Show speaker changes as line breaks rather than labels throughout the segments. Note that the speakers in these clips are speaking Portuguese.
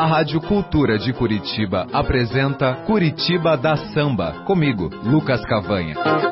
A Rádio Cultura de Curitiba apresenta Curitiba da Samba, comigo, Lucas Cavanha.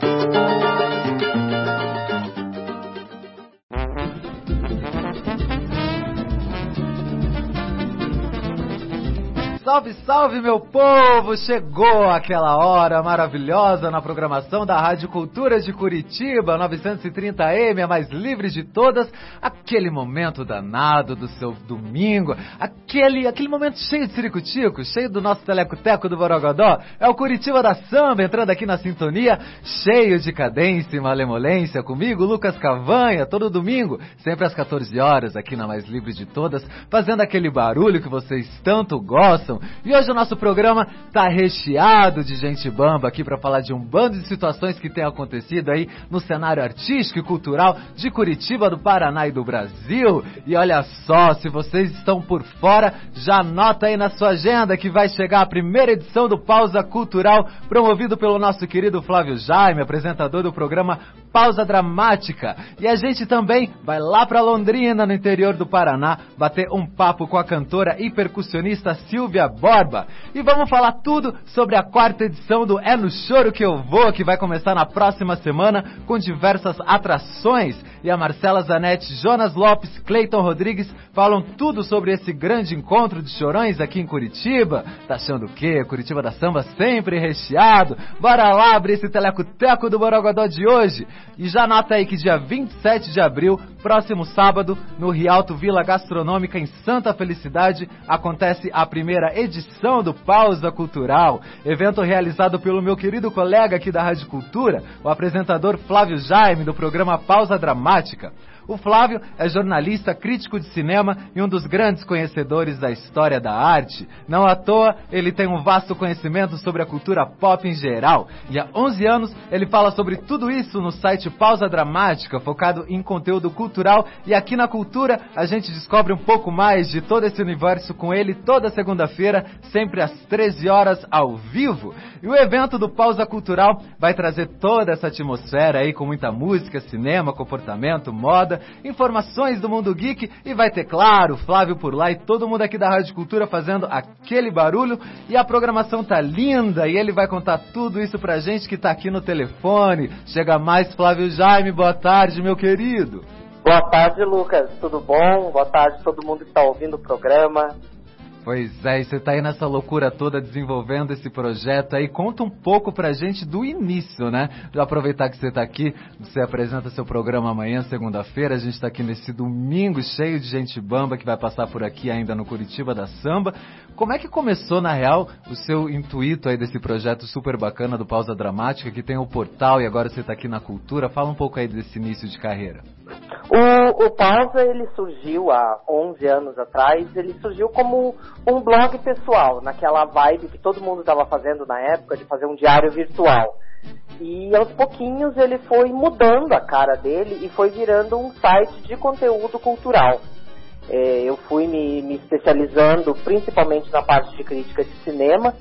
Salve, salve, meu povo! Chegou aquela hora maravilhosa na programação da Rádio Cultura de Curitiba, 930M, a mais livre de todas. Aquele momento danado do seu domingo, aquele momento cheio de ciricutico, cheio do nosso teleco-teco do Borogodó. É o Curitiba da Samba entrando aqui na sintonia, cheio de cadência e malemolência. Comigo, Lucas Cavanha, todo domingo, sempre às 14 horas, aqui na mais livre de todas, fazendo aquele barulho que vocês tanto gostam. E hoje o nosso programa tá recheado de gente bamba aqui para falar de um bando de situações que tem acontecido aí no cenário artístico e cultural de Curitiba, do Paraná e do Brasil. E olha só, se vocês estão por fora, já anota aí na sua agenda que vai chegar a primeira edição do Pausa Cultural, promovido pelo nosso querido Flávio Jaime, apresentador do programa Pausa Dramática. E a gente também vai lá para Londrina, no interior do Paraná, bater um papo com a cantora e percussionista Silvia Borba. E vamos falar tudo sobre a 4ª edição do É no Choro que eu vou, que vai começar na próxima semana com diversas atrações. E a Marcela Zanetti, Jonas Lopes, Cleiton Rodrigues falam tudo sobre esse grande encontro de chorões aqui em Curitiba. Tá achando o quê? Curitiba da Samba sempre recheado. Bora lá abrir esse teleco-teco do Borogodó de hoje. E já anota aí que dia 27 de abril, próximo sábado, no Rialto Vila Gastronômica em Santa Felicidade, acontece a primeira edição do Pausa Cultural, evento realizado pelo meu querido colega aqui da Rádio Cultura, o apresentador Flávio Jaime, do programa Pausa Dramática. O Flávio é jornalista, crítico de cinema e um dos grandes conhecedores da história da arte. Não à toa, ele tem um vasto conhecimento sobre a cultura pop em geral. E há 11 anos, ele fala sobre tudo isso no site Pausa Dramática, focado em conteúdo cultural. E aqui na Cultura, a gente descobre um pouco mais de todo esse universo com ele toda segunda-feira, sempre às 13 horas, ao vivo. E o evento do Pausa Cultural vai trazer toda essa atmosfera aí, com muita música, cinema, comportamento, moda, informações do mundo geek, e vai ter, claro, o Flávio por lá e todo mundo aqui da Rádio Cultura fazendo aquele barulho. E a programação tá linda e ele vai contar tudo isso pra gente que tá aqui no telefone. Chega mais, Flávio Jaime, boa tarde, meu querido.
Boa tarde, Lucas, tudo bom? Boa tarde a todo mundo que tá ouvindo o programa.
Pois é, e você tá aí nessa loucura toda desenvolvendo esse projeto aí. Conta um pouco pra gente do início, né? Já aproveitar que você tá aqui, você apresenta seu programa amanhã, segunda-feira. A gente tá aqui nesse domingo cheio de gente bamba que vai passar por aqui ainda no Curitiba da Samba. Como é que começou, na real, o seu intuito aí desse projeto super bacana do Pausa Dramática, que tem o portal e agora você tá aqui na Cultura? Fala um pouco aí desse início de carreira.
O Pausa, ele surgiu há 11 anos atrás, ele surgiu como um blog pessoal, naquela vibe que todo mundo estava fazendo na época, de fazer um diário virtual. E aos pouquinhos ele foi mudando a cara dele e foi virando um site de conteúdo cultural. Eu fui me especializando principalmente na parte de crítica de cinema,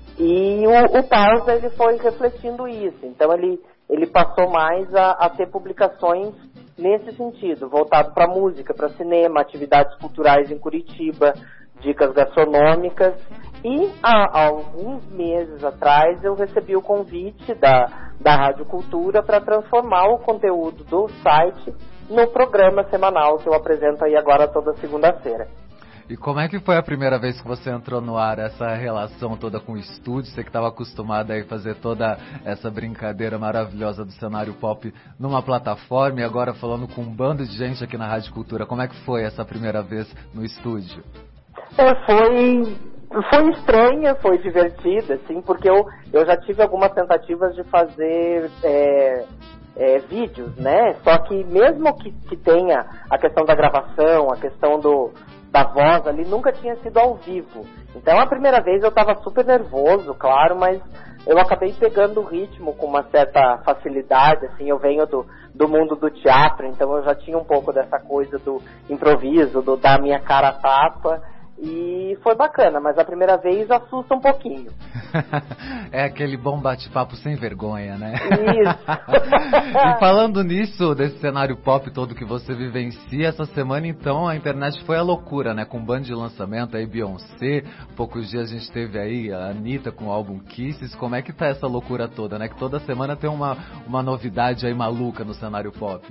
e o Pausa, ele foi refletindo isso. Então ele passou mais a ter publicações nesse sentido, voltado para música, para cinema, atividades culturais em Curitiba, dicas gastronômicas. E há alguns meses atrás eu recebi o convite da Rádio Cultura para transformar o conteúdo do site no programa semanal que eu apresento aí agora toda segunda-feira.
E como é que foi a primeira vez que você entrou no ar, essa relação toda com o estúdio? Você que estava acostumada a fazer toda essa brincadeira maravilhosa do cenário pop numa plataforma e agora falando com um bando de gente aqui na Rádio Cultura. Como é que foi essa primeira vez no estúdio?
Foi estranha, foi divertida, assim, porque eu já tive algumas tentativas de fazer vídeos, né? Só que mesmo que tenha a questão da gravação, a questão da voz ali, nunca tinha sido ao vivo. Então a primeira vez eu estava super nervoso, claro, mas eu acabei pegando o ritmo com uma certa facilidade, assim. Eu venho do mundo do teatro, então eu já tinha um pouco dessa coisa do improviso, do dar minha cara a tapa, E foi bacana, mas a primeira vez assusta um pouquinho.
É aquele bom bate-papo sem vergonha, né?
Isso.
E falando nisso, desse cenário pop todo que você vivencia, essa semana então a internet foi a loucura, né? Com um bando de lançamento aí, Beyoncé, poucos dias a gente teve aí a Anitta com o álbum Kisses. Como é que tá essa loucura toda, né? Que toda semana tem uma novidade aí maluca no cenário pop.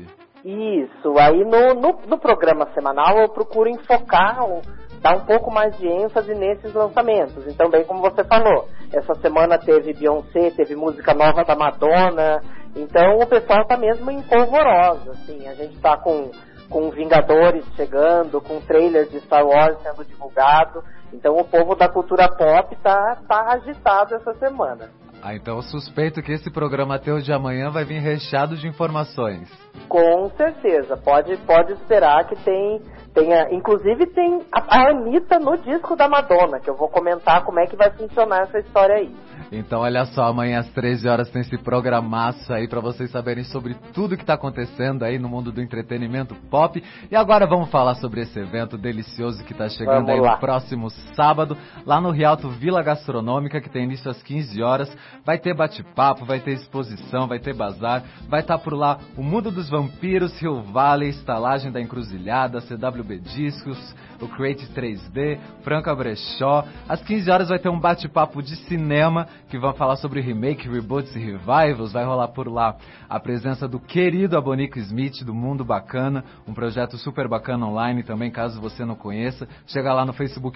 Isso, aí no programa semanal eu procuro enfocar, dar um pouco mais de ênfase nesses lançamentos. Então, bem como você falou, essa semana teve Beyoncé, teve música nova da Madonna, então o pessoal tá mesmo em polvorosa, assim, a gente tá com Vingadores chegando, com trailers de Star Wars sendo divulgado, então o povo da cultura pop tá agitado essa semana.
Ah, então eu suspeito que esse programa até o de amanhã vai vir recheado de informações.
Com certeza, pode esperar que tenha, inclusive tem a Anitta no disco da Madonna, que eu vou comentar como é que vai funcionar essa história aí.
Então olha só, amanhã às 13 horas tem esse programaço aí pra vocês saberem sobre tudo que tá acontecendo aí no mundo do entretenimento pop. E agora vamos falar sobre esse evento delicioso que tá chegando aí no próximo sábado, lá no Rialto Vila Gastronômica, que tem início às 15 horas. Vai ter bate-papo, vai ter exposição, vai ter bazar, vai estar por lá o Mundo dos Vampiros, Rio Valley, Estalagem da Encruzilhada, CWB Discos, o Create 3D, Franca Brechó. Às 15 horas vai ter um bate-papo de cinema, que vão falar sobre remake, reboots e revivals. Vai rolar por lá a presença do querido Abonico Smith, do Mundo Bacana, um projeto super bacana online também, caso você não conheça. Chega lá no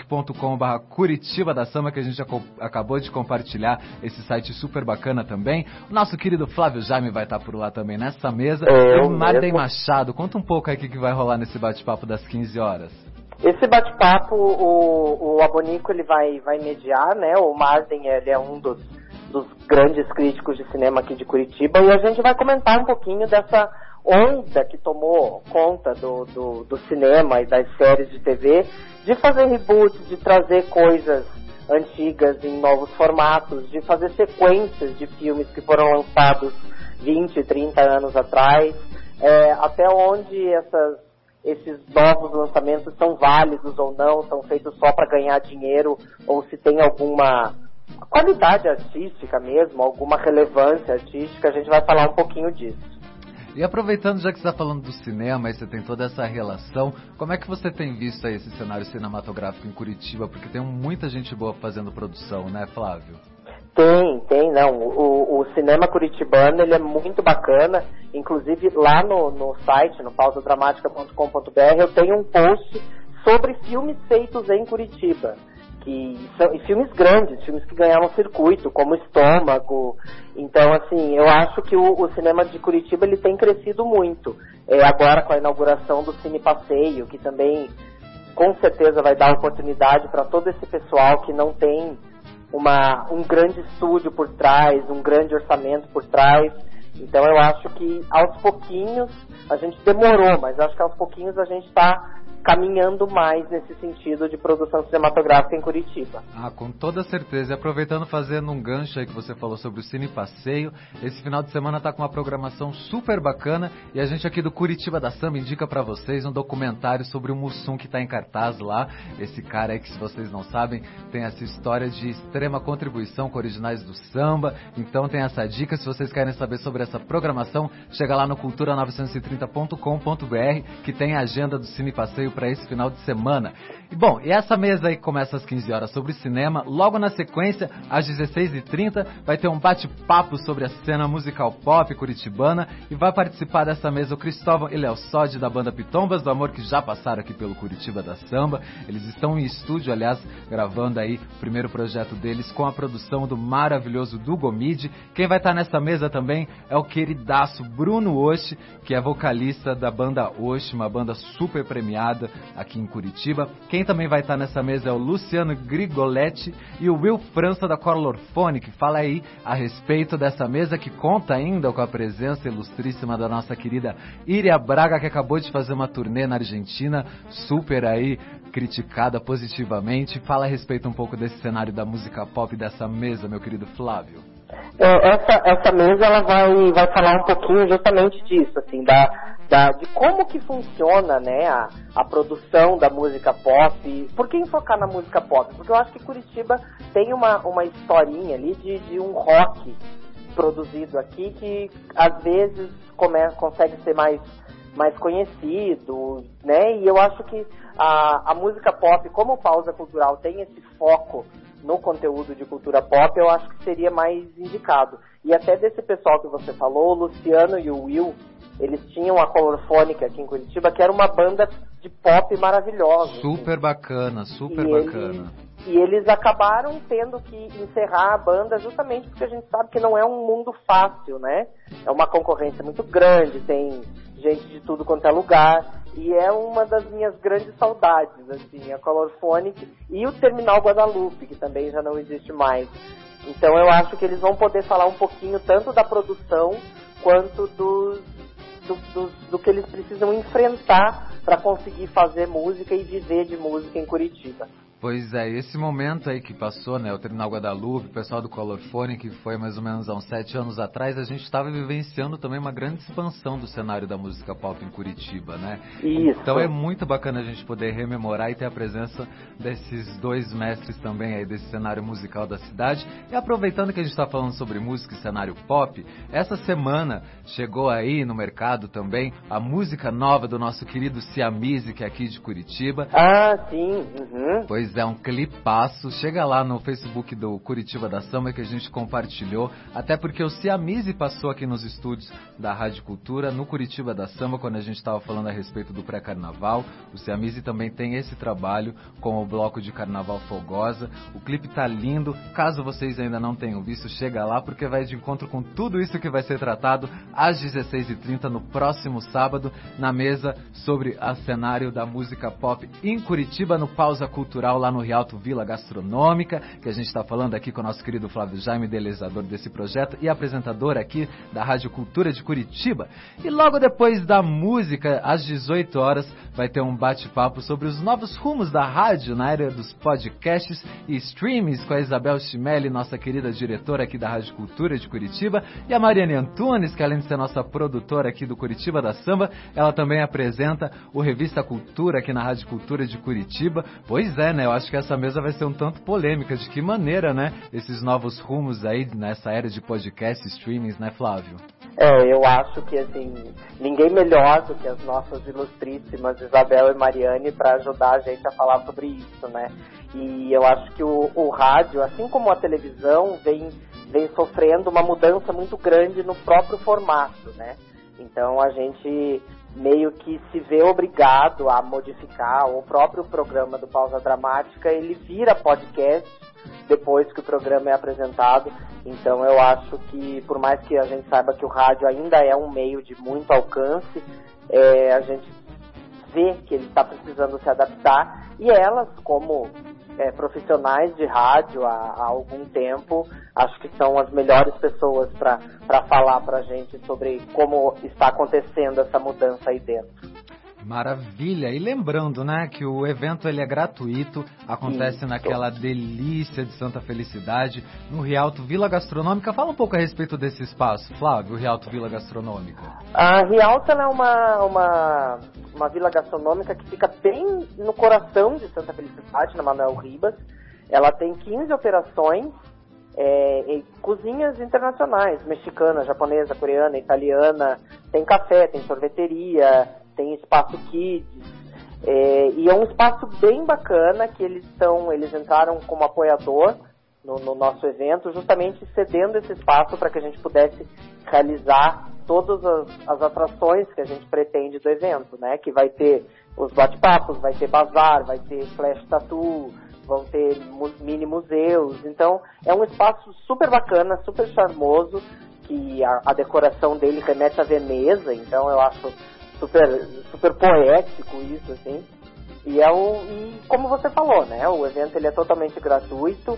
facebook.com/Curitiba da Samba, que a gente acabou de compartilhar esse site super bacana também. O nosso querido Flávio Jaime vai estar por lá também nessa mesa. E o Marden Machado, conta um pouco aí o que vai rolar nesse bate-papo das 15 horas.
Esse bate-papo, o Abonico ele vai mediar, né? O Marden, ele é um dos grandes críticos de cinema aqui de Curitiba, e a gente vai comentar um pouquinho dessa onda que tomou conta do cinema e das séries de TV, de fazer reboots, de trazer coisas antigas em novos formatos, de fazer sequências de filmes que foram lançados 20, 30 anos atrás, até onde esses novos lançamentos são válidos ou não, são feitos só para ganhar dinheiro, ou se tem alguma qualidade artística mesmo, alguma relevância artística. A gente vai falar um pouquinho disso.
E aproveitando, já que você está falando do cinema e você tem toda essa relação, como é que você tem visto aí esse cenário cinematográfico em Curitiba? Porque tem muita gente boa fazendo produção, né, Flávio?
Tem, não. O cinema curitibano, ele é muito bacana. Inclusive, lá no site, no pausadramática.com.br, eu tenho um post sobre filmes feitos em Curitiba. Que são filmes grandes, filmes que ganharam circuito, como Estômago. Então, assim, eu acho que o cinema de Curitiba, ele tem crescido muito. Agora, com a inauguração do Cine Passeio, que também, com certeza, vai dar oportunidade para todo esse pessoal que não tem um grande estúdio por trás, um grande orçamento por trás. Então eu acho que aos pouquinhos, a gente demorou, mas acho que aos pouquinhos a gente está caminhando mais nesse sentido de produção cinematográfica em Curitiba.
Ah, com toda certeza. E aproveitando, fazendo um gancho aí que você falou sobre o Cine Passeio, esse final de semana tá com uma programação super bacana, e a gente aqui do Curitiba da Samba indica pra vocês um documentário sobre o Mussum que tá em cartaz lá. Esse cara aí que, se vocês não sabem, tem essa história de extrema contribuição com originais do samba. Então tem essa dica. Se vocês querem saber sobre essa programação, chega lá no cultura930.com.br, que tem a agenda do Cine Passeio para esse final de semana. E bom, e essa mesa aí começa às 15 horas sobre cinema. Logo na sequência, às 16h30, vai ter um bate-papo sobre a cena musical pop curitibana, e vai participar dessa mesa o Cristóvão e Léo Sode, da banda Pitombas do Amor, que já passaram aqui pelo Curitiba da Samba. Eles estão em estúdio, aliás, gravando aí o primeiro projeto deles com a produção do maravilhoso Dugo Midi. Quem vai estar nessa mesa também é o queridaço Bruno Osh, que é vocalista da banda Osh, uma banda super premiada aqui em Curitiba. Quem também vai estar nessa mesa é o Luciano Grigoletti e o Will França, da Corlorfone, que fala aí a respeito dessa mesa, que conta ainda com a presença ilustríssima da nossa querida Iria Braga, que acabou de fazer uma turnê na Argentina, super aí criticada positivamente. Fala a respeito um pouco desse cenário da música pop dessa mesa, meu querido Flávio.
Essa mesa ela vai falar um pouquinho justamente disso, assim, de como que funciona, né, a produção da música pop. Por que enfocar na música pop? Porque eu acho que Curitiba tem uma historinha ali de um rock produzido aqui que às vezes consegue ser mais conhecido, né? E eu acho que a música pop, como Pausa Cultural tem esse foco no conteúdo de cultura pop, eu acho que seria mais indicado. E até desse pessoal que você falou, o Luciano e o Will, eles tinham a Colorfônica aqui em Curitiba, que era uma banda de pop maravilhosa.
Super bacana, super bacana.
E eles acabaram tendo que encerrar a banda justamente porque a gente sabe que não é um mundo fácil, né? É uma concorrência muito grande, tem gente de tudo quanto é lugar. E é uma das minhas grandes saudades, assim, a Colorfônica e o Terminal Guadalupe, que também já não existe mais. Então eu acho que eles vão poder falar um pouquinho tanto da produção quanto do que eles precisam enfrentar para conseguir fazer música e viver de música em Curitiba.
Pois é, esse momento aí que passou, né, o Terminal Guadalupe, o pessoal do Colorfone, que foi mais ou menos há uns 7 anos atrás, a gente estava vivenciando também uma grande expansão do cenário da música pop em Curitiba, né?
Isso.
Então é muito bacana a gente poder rememorar e ter a presença desses dois mestres também aí desse cenário musical da cidade. E aproveitando que a gente está falando sobre música e cenário pop, essa semana chegou aí no mercado também a música nova do nosso querido Siamese, que é aqui de Curitiba.
Ah, sim. Uhum.
Pois é, um clipaço. Chega lá no Facebook do Curitiba da Samba que a gente compartilhou, até porque o Siamese passou aqui nos estúdios da Rádio Cultura, no Curitiba da Samba, quando a gente estava falando a respeito do pré-carnaval. O Siamese também tem esse trabalho com o bloco de Carnaval Fogosa. O clipe tá lindo. Caso vocês ainda não tenham visto, chega lá, porque vai de encontro com tudo isso que vai ser tratado às 16h30 no próximo sábado, na mesa sobre o cenário da música pop em Curitiba, no Pausa Cultural, lá no Rialto Vila Gastronômica, que a gente está falando aqui com o nosso querido Flávio Jaime, idealizador desse projeto e apresentador aqui da Rádio Cultura de Curitiba. E logo depois da música, às 18 horas, vai ter um bate-papo sobre os novos rumos da rádio na área dos podcasts e streamings com a Isabel Chimelli, nossa querida diretora aqui da Rádio Cultura de Curitiba, e a Mariane Antunes, que além de ser nossa produtora aqui do Curitiba da Samba, ela também apresenta o Revista Cultura aqui na Rádio Cultura de Curitiba. Pois é, né? Eu acho que essa mesa vai ser um tanto polêmica. De que maneira, né? Esses novos rumos aí nessa era de podcast, streamings, né, Flávio?
Eu acho que, assim, ninguém melhor do que as nossas ilustríssimas Isabel e Mariane para ajudar a gente a falar sobre isso, né? E eu acho que o rádio, assim como a televisão, vem sofrendo uma mudança muito grande no próprio formato, né? Então a gente meio que se vê obrigado a modificar o próprio programa do Pausa Dramática, ele vira podcast depois que o programa é apresentado. Então eu acho que, por mais que a gente saiba que o rádio ainda é um meio de muito alcance, a gente vê que ele está precisando se adaptar, e elas, como profissionais de rádio há algum tempo, acho que são as melhores pessoas para falar para a gente sobre como está acontecendo essa mudança aí dentro.
Maravilha! E lembrando, né, que o evento ele é gratuito, acontece naquela delícia de Santa Felicidade, no Rialto Vila Gastronômica. Fala um pouco a respeito desse espaço, Flávio, o Rialto Vila Gastronômica.
A Rialto é uma vila gastronômica que fica bem no coração de Santa Felicidade, na Manuel Ribas. Ela tem 15 operações, em cozinhas internacionais, mexicana, japonesa, coreana, italiana, tem café, tem sorveteria, tem espaço kids, e é um espaço bem bacana que eles entraram como apoiador no nosso evento, justamente cedendo esse espaço para que a gente pudesse realizar todas as atrações que a gente pretende do evento, né? Que vai ter os bate-papos, vai ter bazar, vai ter flash tattoo, vão ter mini museus. Então é um espaço super bacana, super charmoso, que a decoração dele remete à Veneza, então eu acho super poético isso, assim. E como você falou, né? O evento ele é totalmente gratuito.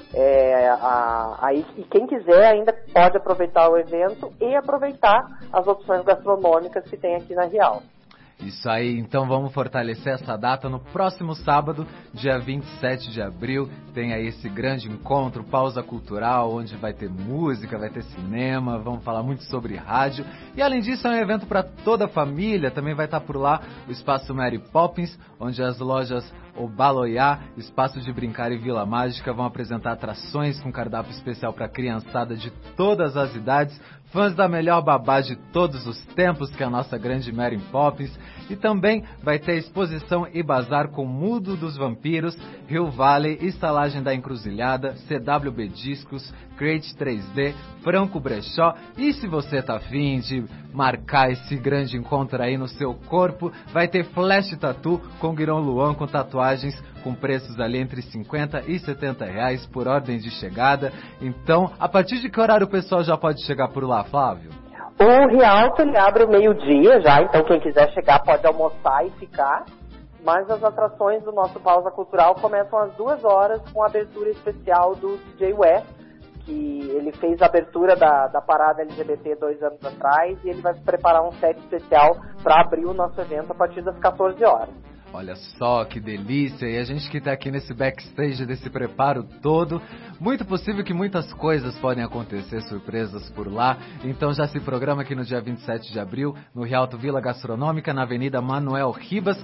E quem quiser ainda pode aproveitar o evento e aproveitar as opções gastronômicas que tem aqui na Rialto.
Isso aí, então vamos fortalecer essa data no próximo sábado, dia 27 de abril. Tem aí esse grande encontro, Pausa Cultural, onde vai ter música, vai ter cinema, vamos falar muito sobre rádio. E além disso, é um evento para toda a família, também vai estar por lá o Espaço Mary Poppins, onde as lojas Obaloiá, Espaço de Brincar e Vila Mágica vão apresentar atrações com cardápio especial para criançada de todas as idades, fãs da melhor babá de todos os tempos, que é a nossa grande Mary Poppins. E também vai ter exposição e bazar com Mundo dos Vampiros, Rio Valley, Estalagem da Encruzilhada, CWB Discos, Create 3D, Franco Brechó. E se você tá afim de marcar esse grande encontro aí no seu corpo, vai ter Flash Tattoo com Guiron Luan, com tatuagens com preços ali entre 50 e 70 reais por ordem de chegada. Então, a partir de que horário o pessoal já pode chegar por lá, Flávio?
O Rialto, ele abre o meio-dia já, então quem quiser chegar pode almoçar e ficar. Mas as atrações do nosso Pausa Cultural começam às 2 horas com a abertura especial do DJ West, que ele fez a abertura da parada LGBT 2 anos atrás, e ele vai preparar um set especial para abrir o nosso evento a partir das 14 horas.
Olha só que delícia, e a gente que está aqui nesse backstage desse preparo todo, muito possível que muitas coisas podem acontecer, surpresas por lá. Então já se programa aqui no dia 27 de abril, no Rialto Vila Gastronômica, na Avenida Manuel Ribas,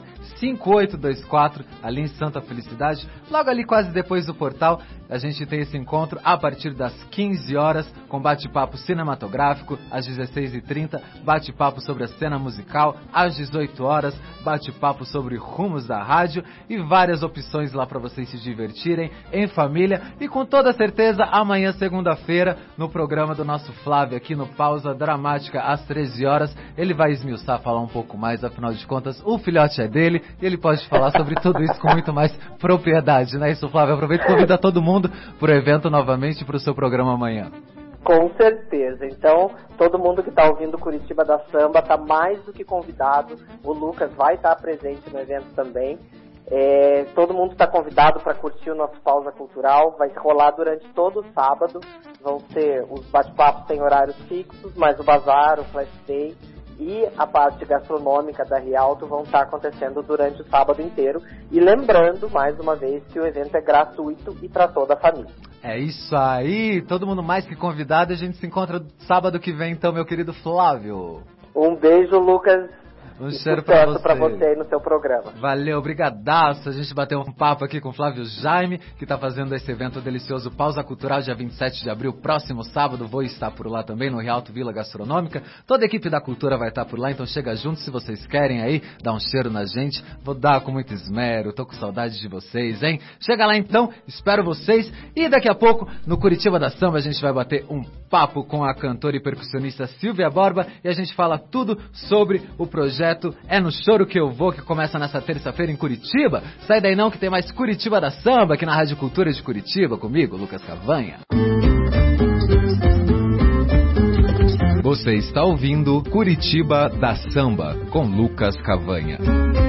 5824, ali em Santa Felicidade, logo ali quase depois do portal. A gente tem esse encontro a partir das 15 horas, com bate-papo cinematográfico, às 16h30, bate-papo sobre a cena musical, às 18 horas, bate-papo sobre rumos da rádio e várias opções lá para vocês se divertirem em família. E com toda certeza, amanhã, segunda-feira, no programa do nosso Flávio aqui no Pausa Dramática, às 13 horas, ele vai esmiuçar, falar um pouco mais, afinal de contas, o filhote é dele e ele pode falar sobre tudo isso com muito mais propriedade, não é isso, Flávio? Aproveita e convida todo mundo para o evento novamente, para o seu programa amanhã.
Com certeza. Então, todo mundo que está ouvindo Curitiba da Samba está mais do que convidado. O Lucas vai estar presente no evento também. Todo mundo está convidado para curtir o nosso Pausa Cultural. Vai rolar durante todo o sábado. Vão ser os bate-papos, tem horários fixos, mas o bazar, o flash day e a parte gastronômica da Rialto vão estar acontecendo durante o sábado inteiro. E lembrando, mais uma vez, que o evento é gratuito e para toda a família.
É isso aí, todo mundo mais que convidado. A gente se encontra sábado que vem, então, meu querido Flávio.
Um beijo, Lucas.
Um cheiro pra
você aí no seu programa.
Valeu, brigadaço. A gente bateu um papo aqui com o Flávio Jaime, que tá fazendo esse evento delicioso Pausa Cultural, dia 27 de abril, próximo sábado. Vou estar por lá também, no Rialto Vila Gastronômica. Toda a equipe da cultura vai estar por lá, então chega junto se vocês querem aí, dar um cheiro na gente. Vou dar com muito esmero, tô com saudade de vocês, hein? Chega lá então, espero vocês. E daqui a pouco, no Curitiba da Samba, a gente vai bater um papo com a cantora e percussionista Silvia Borba e a gente fala tudo sobre o projeto É no Choro Que Eu Vou, que começa nessa terça-feira em Curitiba. Sai daí não que tem mais Curitiba da Samba aqui na Rádio Cultura de Curitiba, comigo, Lucas Cavanha.
Você está ouvindo Curitiba da Samba com Lucas Cavanha.